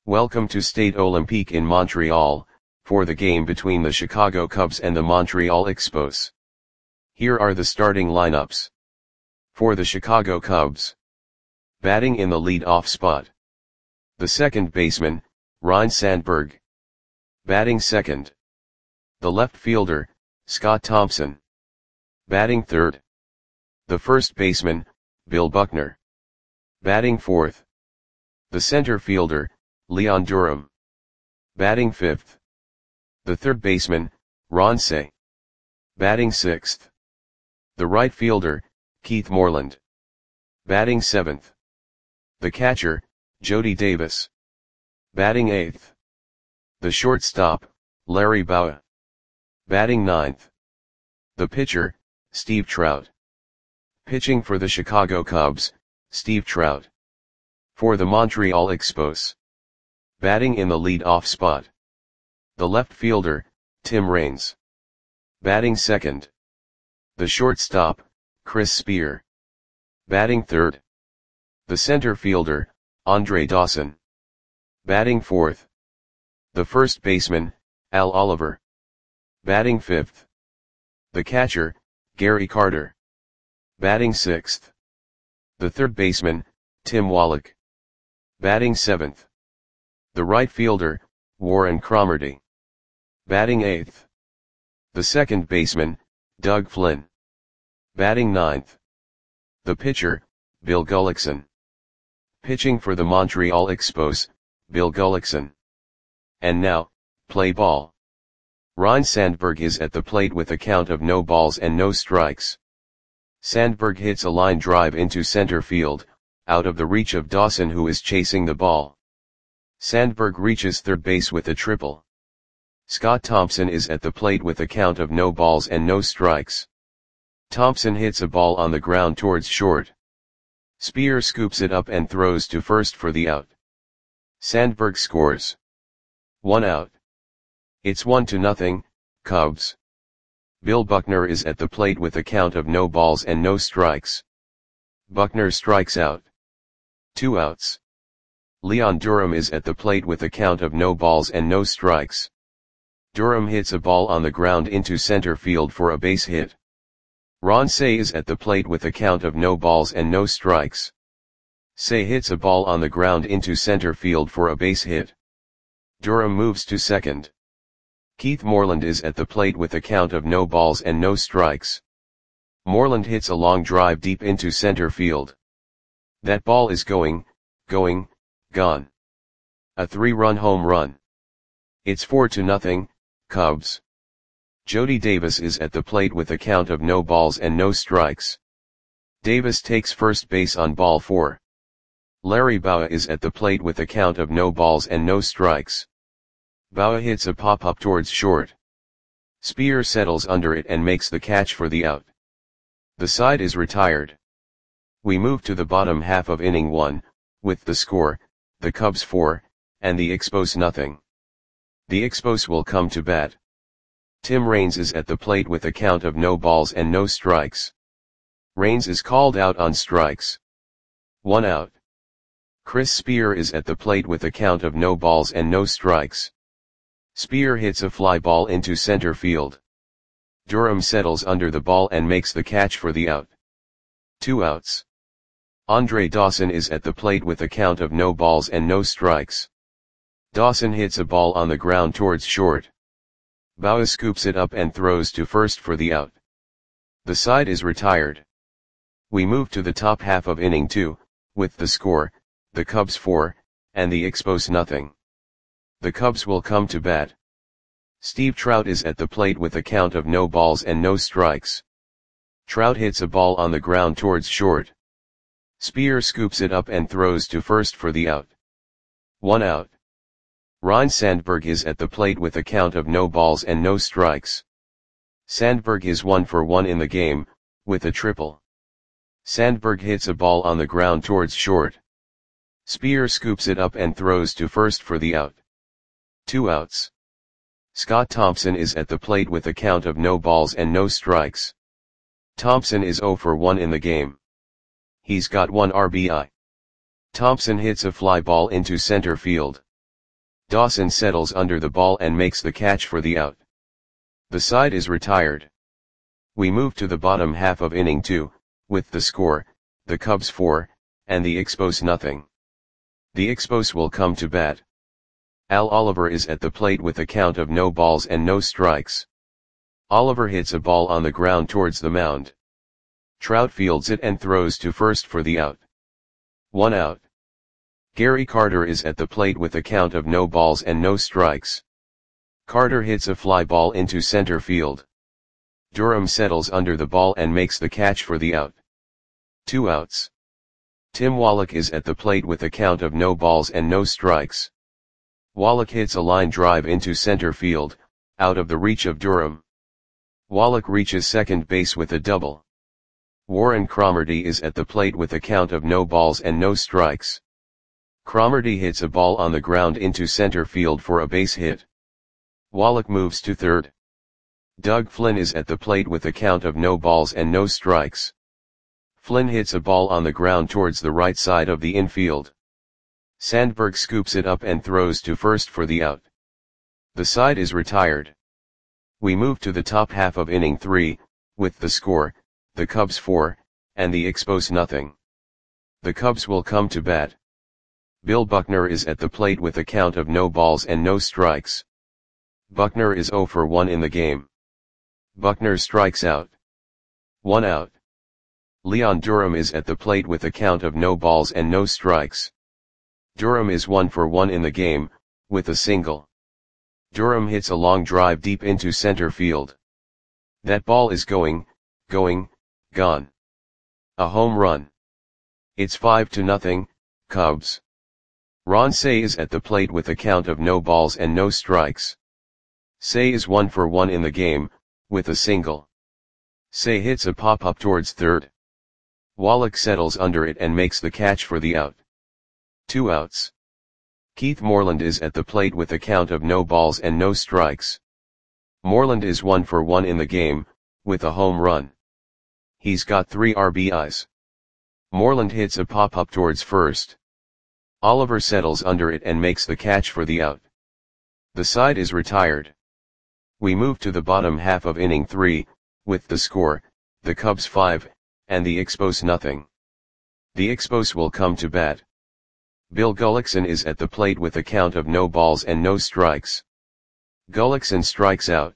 Welcome to Stade Olympique in Montreal, for the game between the Chicago Cubs and the Montreal Expos. Here are the starting lineups. For the Chicago Cubs. Batting in the lead-off spot. The second baseman, Ryne Sandberg. Batting second. The left fielder, Scott Thompson. Batting third. The first baseman, Bill Buckner. Batting fourth. The center fielder, Leon Durham. Batting fifth. The third baseman, Ron Cey. Batting sixth. The right fielder, Keith Moreland. Batting seventh. The catcher, Jody Davis. Batting eighth. The shortstop, Larry Bowa. Batting ninth. The pitcher, Steve Trout. Pitching for the Chicago Cubs, Steve Trout. For the Montreal Expos. Batting in the lead-off spot. The left fielder, Tim Raines. Batting second. The shortstop, Chris Spear. Batting third. The center fielder, Andre Dawson. Batting fourth. The first baseman, Al Oliver. Batting fifth. The catcher, Gary Carter. Batting sixth. The third baseman, Tim Wallach. Batting seventh. The right fielder, Warren Cromartie. Batting eighth. The second baseman, Doug Flynn. Batting ninth. The pitcher, Bill Gullickson. Pitching for the Montreal Expos, Bill Gullickson. And now, play ball. Ryne Sandberg is at the plate with a count of no balls and no strikes. Sandberg hits a line drive into center field, out of the reach of Dawson, who is chasing the ball. Sandberg reaches third base with a triple. Scott Thompson is at the plate with a count of no balls and no strikes. Thompson hits a ball on the ground towards short. Spear scoops it up and throws to first for the out. Sandberg scores. 1 out. It's 1-0, Cubs. Bill Buckner is at the plate with a count of no balls and no strikes. Buckner strikes out. 2 outs. Leon Durham is at the plate with a count of no balls and no strikes. Durham hits a ball on the ground into center field for a base hit. Ron Cey is at the plate with a count of no balls and no strikes. Cey hits a ball on the ground into center field for a base hit. Durham moves to second. Keith Moreland is at the plate with a count of no balls and no strikes. Moreland hits a long drive deep into center field. That ball is gone. A 3-run home run. It's 4-0, Cubs. Jody Davis is at the plate with a count of no balls and no strikes. Davis takes first base on ball 4. Larry Bowa is at the plate with a count of no balls and no strikes. Bowa hits a pop-up towards short. Spear settles under it and makes the catch for the out. The side is retired. We move to the bottom half of inning 1, with the score, the Cubs 4, and the Expos 0. The Expos will come to bat. Tim Raines is at the plate with a count of no balls and no strikes. Raines is called out on strikes. 1 out. Chris Spear is at the plate with a count of no balls and no strikes. Spear hits a fly ball into center field. Durham settles under the ball and makes the catch for the out. 2 outs. Andre Dawson is at the plate with a count of no balls and no strikes. Dawson hits a ball on the ground towards short. Bowa scoops it up and throws to first for the out. The side is retired. We move to the top half of inning 2, with the score, the Cubs 4, and the Expos 0. The Cubs will come to bat. Steve Trout is at the plate with a count of no balls and no strikes. Trout hits a ball on the ground towards short. Spear scoops it up and throws to first for the out. 1 out. Ryne Sandberg is at the plate with a count of no balls and no strikes. Sandberg is 1 for 1 in the game, with a triple. Sandberg hits a ball on the ground towards short. Spear scoops it up and throws to first for the out. 2 outs. Scott Thompson is at the plate with a count of no balls and no strikes. Thompson is 0 for 1 in the game. He's got 1 RBI. Thompson hits a fly ball into center field. Dawson settles under the ball and makes the catch for the out. The side is retired. We move to the bottom half of inning 2, with the score, the Cubs 4, and the Expos nothing. The Expos will come to bat. Al Oliver is at the plate with a count of no balls and no strikes. Oliver hits a ball on the ground towards the mound. Trout fields it and throws to first for the out. 1 out. Gary Carter is at the plate with a count of no balls and no strikes. Carter hits a fly ball into center field. Durham settles under the ball and makes the catch for the out. 2 outs. Tim Wallach is at the plate with a count of no balls and no strikes. Wallach hits a line drive into center field, out of the reach of Durham. Wallach reaches second base with a double. Warren Cromartie is at the plate with a count of no balls and no strikes. Cromartie hits a ball on the ground into center field for a base hit. Wallach moves to third. Doug Flynn is at the plate with a count of no balls and no strikes. Flynn hits a ball on the ground towards the right side of the infield. Sandberg scoops it up and throws to first for the out. The side is retired. We move to the top half of inning 3, with the score, the Cubs 4, and the Expos nothing. The Cubs will come to bat. Bill Buckner is at the plate with a count of no balls and no strikes. Buckner is 0 for 1 in the game. Buckner strikes out. 1 out. Leon Durham is at the plate with a count of no balls and no strikes. Durham is 1 for 1 in the game, with a single. Durham hits a long drive deep into center field. That ball is going, gone. A home run. It's 5-0, Cubs. Ron Cey is at the plate with a count of no balls and no strikes. Cey is 1 for 1 in the game, with a single. Cey hits a pop-up towards third. Wallach settles under it and makes the catch for the out. 2 outs. Keith Moreland is at the plate with a count of no balls and no strikes. Moreland is 1 for 1 in the game, with a home run. He's got 3 RBIs. Moreland hits a pop-up towards first. Oliver settles under it and makes the catch for the out. The side is retired. We move to the bottom half of inning 3, with the score, the Cubs 5, and the Expos nothing. The Expos will come to bat. Bill Gullickson is at the plate with a count of no balls and no strikes. Gullickson strikes out.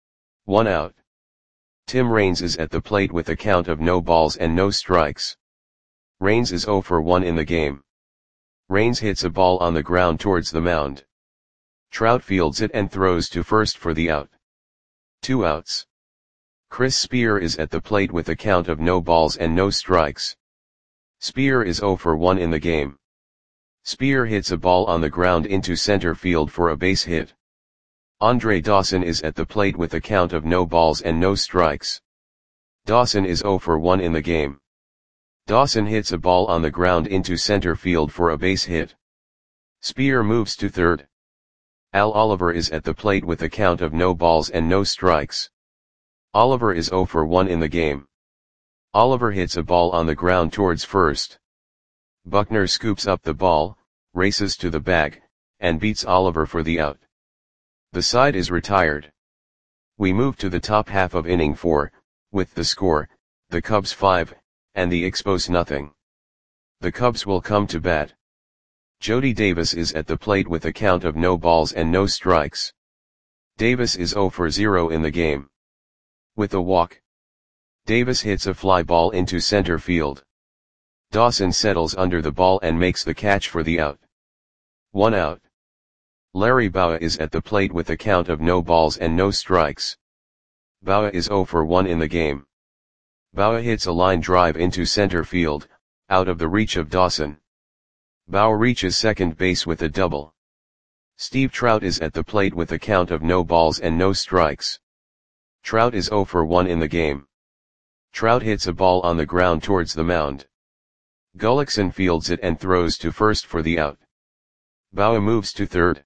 1 out. Tim Raines is at the plate with a count of no balls and no strikes. Raines is 0 for 1 in the game. Raines hits a ball on the ground towards the mound. Trout fields it and throws to first for the out. 2 outs. Chris Spear is at the plate with a count of no balls and no strikes. Spear is 0 for 1 in the game. Spear hits a ball on the ground into center field for a base hit. Andre Dawson is at the plate with a count of no balls and no strikes. Dawson is 0 for 1 in the game. Dawson hits a ball on the ground into center field for a base hit. Spear moves to third. Al Oliver is at the plate with a count of no balls and no strikes. Oliver is 0 for 1 in the game. Oliver hits a ball on the ground towards first. Buckner scoops up the ball, races to the bag, and beats Oliver for the out. The side is retired. We move to the top half of inning 4, with the score, the Cubs 5, and the Expos nothing. The Cubs will come to bat. Jody Davis is at the plate with a count of no balls and no strikes. Davis is 0 for 0 in the game. With a walk. Davis hits a fly ball into center field. Dawson settles under the ball and makes the catch for the out. 1 out. Larry Bowa is at the plate with a count of no balls and no strikes. Bowa is 0 for 1 in the game. Bowa hits a line drive into center field, out of the reach of Dawson. Bowa reaches second base with a double. Steve Trout is at the plate with a count of no balls and no strikes. Trout is 0 for 1 in the game. Trout hits a ball on the ground towards the mound. Gullickson fields it and throws to first for the out. Bowa moves to third.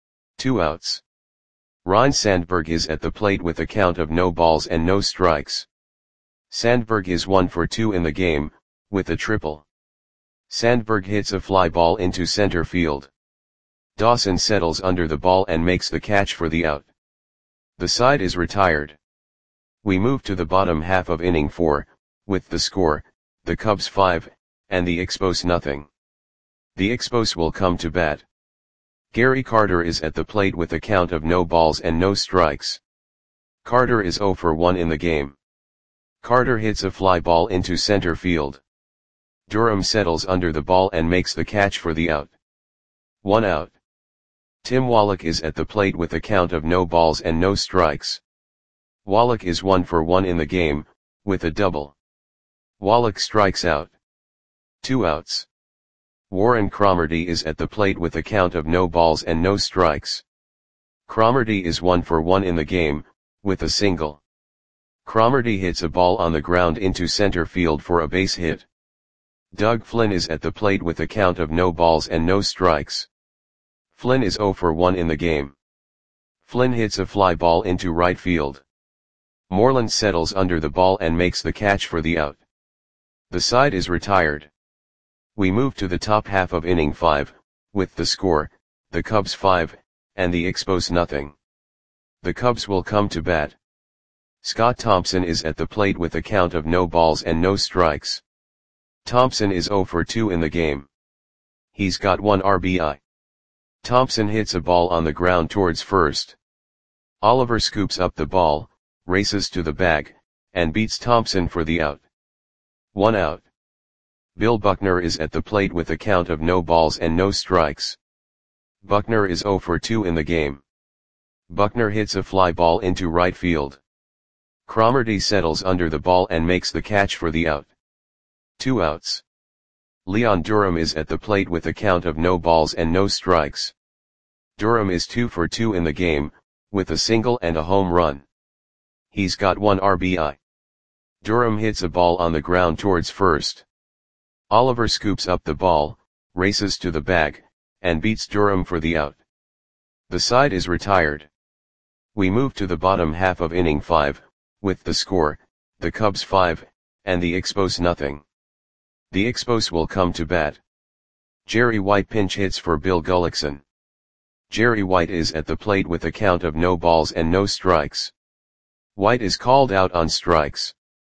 2 outs. Ryne Sandberg is at the plate with a count of no balls and no strikes. Sandberg is 1 for 2 in the game, with a triple. Sandberg hits a fly ball into center field. Dawson settles under the ball and makes the catch for the out. The side is retired. We move to the bottom half of inning 4, with the score, the Cubs 5, and the Expos nothing. The Expos will come to bat. Gary Carter is at the plate with a count of no balls and no strikes. Carter is 0 for 1 in the game. Carter hits a fly ball into center field. Durham settles under the ball and makes the catch for the out. 1 out. Tim Wallach is at the plate with a count of no balls and no strikes. Wallach is 1 for 1 in the game, with a double. Wallach strikes out. 2 outs. Warren Cromartie is at the plate with a count of no balls and no strikes. Cromartie is 1 for 1 in the game, with a single. Cromartie hits a ball on the ground into center field for a base hit. Doug Flynn is at the plate with a count of no balls and no strikes. Flynn is 0 for 1 in the game. Flynn hits a fly ball into right field. Moreland settles under the ball and makes the catch for the out. The side is retired. We move to the top half of inning 5, with the score, the Cubs 5, and the Expos nothing. The Cubs will come to bat. Scott Thompson is at the plate with a count of no balls and no strikes. Thompson is 0 for 2 in the game. He's got 1 RBI. Thompson hits a ball on the ground towards first. Oliver scoops up the ball, races to the bag, and beats Thompson for the out. 1 out. Bill Buckner is at the plate with a count of no balls and no strikes. Buckner is 0 for 2 in the game. Buckner hits a fly ball into right field. Cromartie settles under the ball and makes the catch for the out. 2 outs. Leon Durham is at the plate with a count of no balls and no strikes. Durham is 2 for 2 in the game, with a single and a home run. He's got 1 RBI. Durham hits a ball on the ground towards first. Oliver scoops up the ball, races to the bag, and beats Durham for the out. The side is retired. We move to the bottom half of inning 5, with the score, the Cubs 5, and the Expos nothing. The Expos will come to bat. Jerry White pinch hits for Bill Gullickson. Jerry White is at the plate with a count of no balls and no strikes. White is called out on strikes.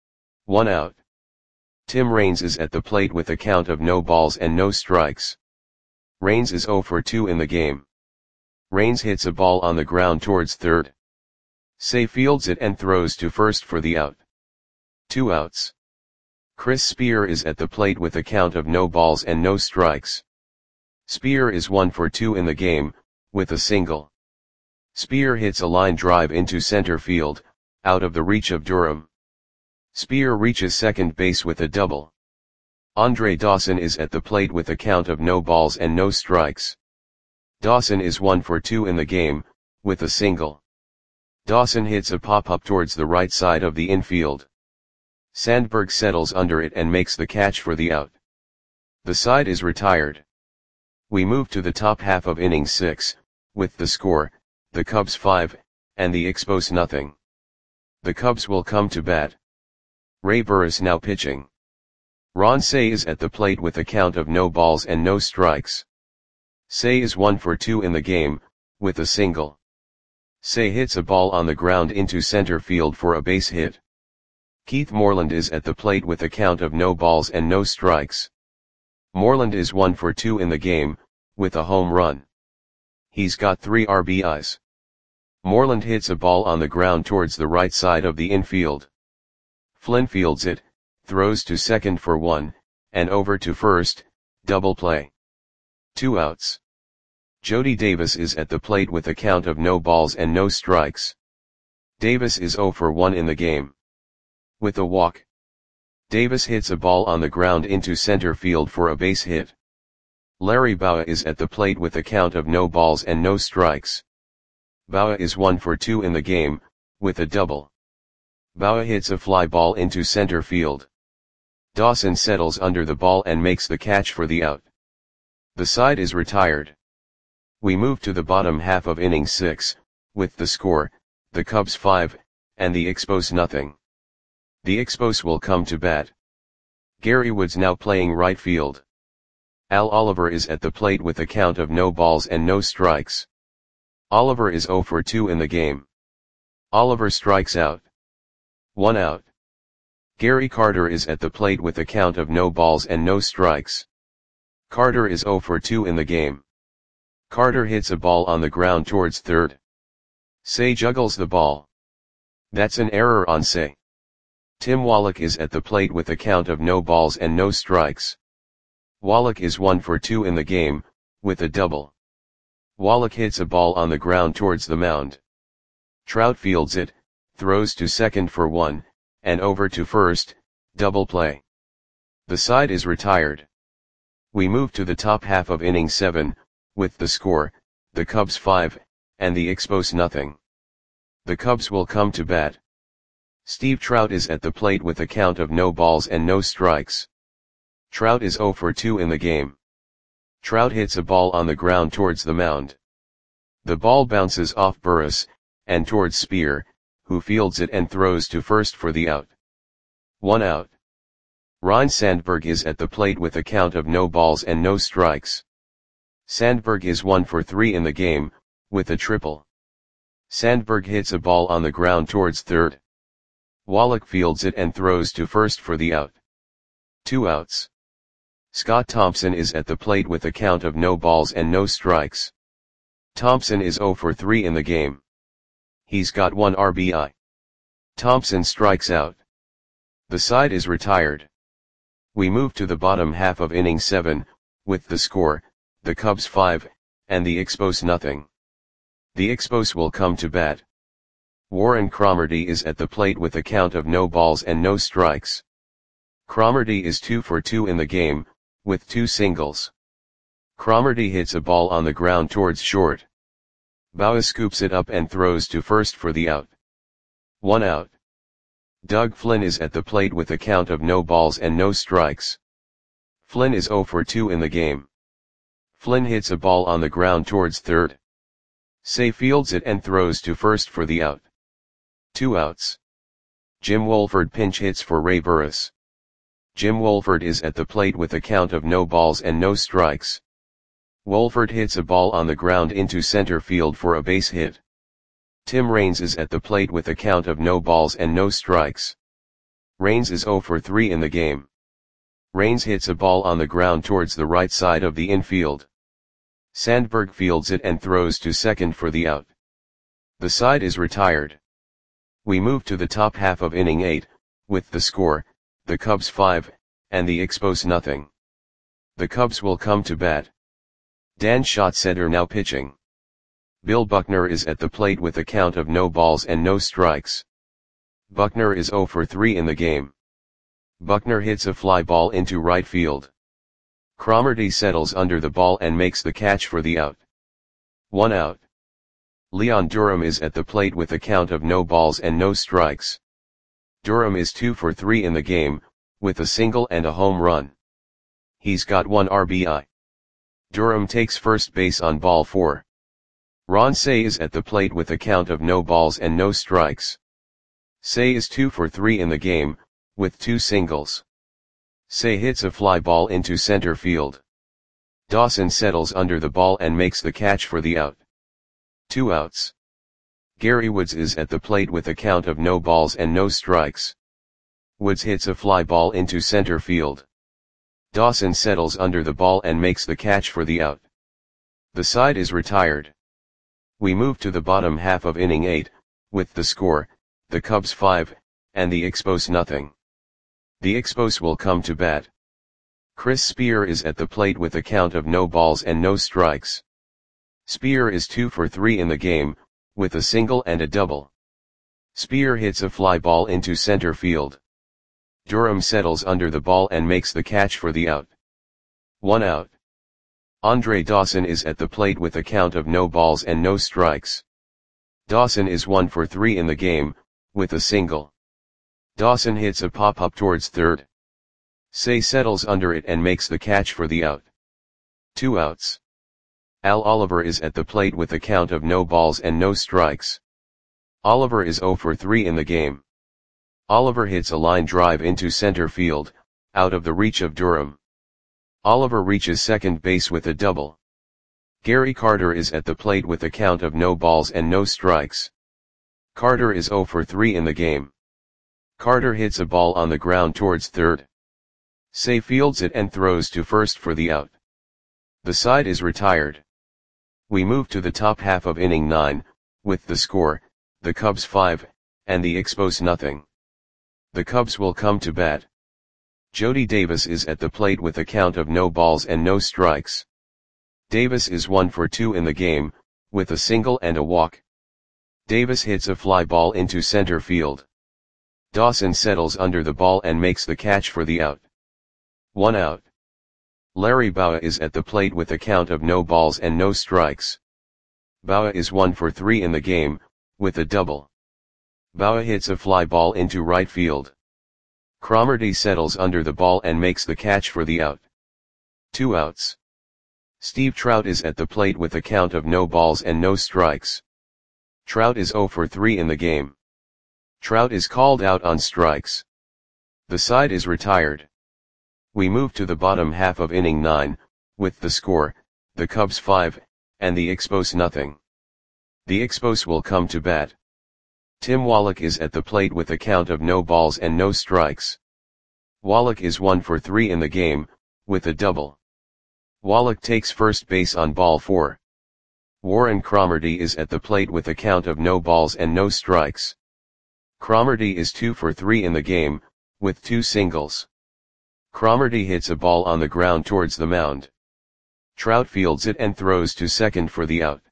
1 out. Tim Raines is at the plate with a count of no balls and no strikes. Raines is 0 for 2 in the game. Raines hits a ball on the ground towards third. Say fields it and throws to first for the out. 2 outs. Chris Spear is at the plate with a count of no balls and no strikes. Spear is 1 for 2 in the game, with a single. Spear hits a line drive into center field, out of the reach of Durham. Spear reaches second base with a double. Andre Dawson is at the plate with a count of no balls and no strikes. Dawson is 1 for 2 in the game, with a single. Dawson hits a pop-up towards the right side of the infield. Sandberg settles under it and makes the catch for the out. The side is retired. We move to the top half of inning 6, with the score, the Cubs 5, and the Expos nothing. The Cubs will come to bat. Ray Burris now pitching. Ron Cey is at the plate with a count of no balls and no strikes. Cey is 1 for 2 in the game, with a single. Cey hits a ball on the ground into center field for a base hit. Keith Moreland is at the plate with a count of no balls and no strikes. Moreland is 1 for 2 in the game, with a home run. He's got 3 RBIs. Moreland hits a ball on the ground towards the right side of the infield. Flynn fields it, throws to second for 1, and over to first, double play. 2 outs. Jody Davis is at the plate with a count of no balls and no strikes. Davis is 0 for 1 in the game. With a walk. Davis hits a ball on the ground into center field for a base hit. Larry Bowa is at the plate with a count of no balls and no strikes. Bowa is 1 for 2 in the game, with a double. Bowa hits a fly ball into center field. Dawson settles under the ball and makes the catch for the out. The side is retired. We move to the bottom half of inning 6, with the score, the Cubs 5, and the Expos nothing. The Expos will come to bat. Gary Woods now playing right field. Al Oliver is at the plate with a count of no balls and no strikes. Oliver is 0 for 2 in the game. Oliver strikes out. 1 out. Gary Carter is at the plate with a count of no balls and no strikes. Carter is 0 for 2 in the game. Carter hits a ball on the ground towards third. Say juggles the ball. That's an error on Say. Tim Wallach is at the plate with a count of no balls and no strikes. Wallach is 1 for 2 in the game, with a double. Wallach hits a ball on the ground towards the mound. Trout fields it, throws to second for 1, and over to first, double play. The side is retired. We move to the top half of inning 7, with the score, the Cubs 5, and the Expos nothing. The Cubs will come to bat. Steve Trout is at the plate with a count of no balls and no strikes. Trout is 0 for 2 in the game. Trout hits a ball on the ground towards the mound. The ball bounces off Burris, and towards Spear, who fields it and throws to first for the out. 1 out. Ryne Sandberg is at the plate with a count of no balls and no strikes. Sandberg is 1 for 3 in the game, with a triple. Sandberg hits a ball on the ground towards third. Wallach fields it and throws to first for the out. 2 outs. Scott Thompson is at the plate with a count of no balls and no strikes. Thompson is 0 for 3 in the game. He's got 1 RBI. Thompson strikes out. The side is retired. We move to the bottom half of inning 7, with the score, the Cubs 5, and the Expos nothing. The Expos will come to bat. Warren Cromartie is at the plate with a count of no balls and no strikes. Cromartie is 2 for 2 in the game, with 2 singles. Cromartie hits a ball on the ground towards short. Bauer scoops it up and throws to first for the out. 1 out. Doug Flynn is at the plate with a count of no balls and no strikes. Flynn is 0 for 2 in the game. Flynn hits a ball on the ground towards third. Say fields it and throws to first for the out. 2 outs. Jim Wolford pinch hits for Ray Burris. Jim Wolford is at the plate with a count of no balls and no strikes. Wolford hits a ball on the ground into center field for a base hit. Tim Raines is at the plate with a count of no balls and no strikes. Raines is 0 for 3 in the game. Raines hits a ball on the ground towards the right side of the infield. Sandberg fields it and throws to second for the out. The side is retired. We move to the top half of inning 8, with the score, the Cubs 5, and the Expos nothing. The Cubs will come to bat. Dan Schatzeder now pitching. Bill Buckner is at the plate with a count of no balls and no strikes. Buckner is 0 for 3 in the game. Buckner hits a fly ball into right field. Cromartie settles under the ball and makes the catch for the out. 1 out. Leon Durham is at the plate with a count of no balls and no strikes. Durham is 2 for 3 in the game, with a single and a home run. He's got 1 RBI. Durham takes first base on ball 4. Ron Cey is at the plate with a count of no balls and no strikes. Cey is 2 for 3 in the game, with 2 singles. Cey hits a fly ball into center field. Dawson settles under the ball and makes the catch for the out. 2 outs. Gary Woods is at the plate with a count of no balls and no strikes. Woods hits a fly ball into center field. Dawson settles under the ball and makes the catch for the out. The side is retired. We move to the bottom half of inning 8, with the score, the Cubs 5, and the Expos nothing. The Expos will come to bat. Chris Spear is at the plate with a count of no balls and no strikes. Spear is 2 for 3 in the game, with a single and a double. Spear hits a fly ball into center field. Durham settles under the ball and makes the catch for the out. 1 out. Andre Dawson is at the plate with a count of no balls and no strikes. Dawson is 1 for 3 in the game, with a single. Dawson hits a pop-up towards third. Cey settles under it and makes the catch for the out. 2 outs. Al Oliver is at the plate with a count of no balls and no strikes. Oliver is 0 for 3 in the game. Oliver hits a line drive into center field, out of the reach of Durham. Oliver reaches second base with a double. Gary Carter is at the plate with a count of no balls and no strikes. Carter is 0 for 3 in the game. Carter hits a ball on the ground towards third. Say fields it and throws to first for the out. The side is retired. We move to the top half of inning 9, with the score, the Cubs 5, and the Expos nothing. The Cubs will come to bat. Jody Davis is at the plate with a count of no balls and no strikes. Davis is 1 for 2 in the game, with a single and a walk. Davis hits a fly ball into center field. Dawson settles under the ball and makes the catch for the out. 1 out. Larry Bowa is at the plate with a count of no balls and no strikes. Bowa is 1 for 3 in the game, with a double. Bowa hits a fly ball into right field. Cromartie settles under the ball and makes the catch for the out. 2 outs. Steve Trout is at the plate with a count of no balls and no strikes. Trout is 0 for 3 in the game. Trout is called out on strikes. The side is retired. We move to the bottom half of inning 9, with the score, the Cubs 5, and the Expos nothing. The Expos will come to bat. Tim Wallach is at the plate with a count of no balls and no strikes. Wallach is 1 for 3 in the game, with a double. Wallach takes first base on ball 4. Warren Cromartie is at the plate with a count of no balls and no strikes. Cromartie is 2 for 3 in the game, with 2 singles. Cromartie hits a ball on the ground towards the mound. Trout fields it and throws to second for the out.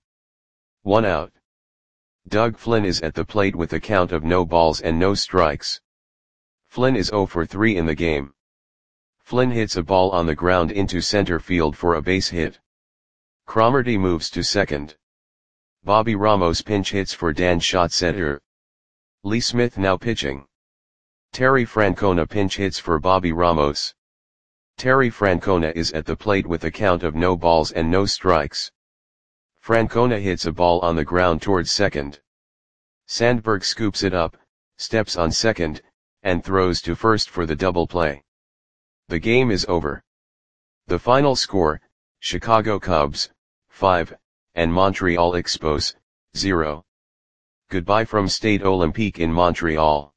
1 out. Doug Flynn is at the plate with a count of no balls and no strikes. Flynn is 0 for 3 in the game. Flynn hits a ball on the ground into center field for a base hit. Cromartie moves to second. Bobby Ramos pinch hits for Dan Schatzeder. Lee Smith now pitching. Terry Francona pinch hits for Bobby Ramos. Terry Francona is at the plate with a count of no balls and no strikes. Francona hits a ball on the ground towards second. Sandberg scoops it up, steps on second, and throws to first for the double play. The game is over. The final score, Chicago Cubs, 5, and Montreal Expos, 0. Goodbye from Stade Olympique in Montreal.